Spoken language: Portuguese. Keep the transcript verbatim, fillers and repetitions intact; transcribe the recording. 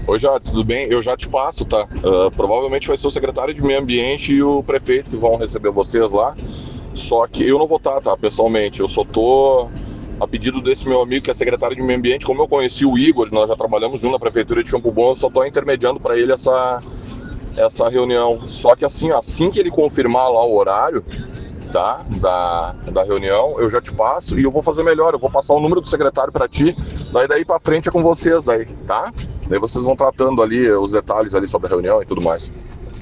Oi, Jades, tudo bem? Eu já te passo, tá? Ah, provavelmente vai ser o secretário de Meio Ambiente e o prefeito que vão receber vocês lá. Só que eu não vou estar, tá? Pessoalmente. Eu só tô a pedido desse meu amigo que é secretário de Meio Ambiente. Como eu conheci o Igor, nós já trabalhamos junto na prefeitura de Campo Bom, eu só tô intermediando para ele essa, essa reunião. Só que assim, assim que ele confirmar lá o horário, tá? Da, da reunião, eu já te passo e eu vou fazer melhor. Eu vou passar o número do secretário para ti. Daí daí para frente é com vocês, daí, tá? Daí vocês vão tratando ali os detalhes ali sobre a reunião e tudo mais.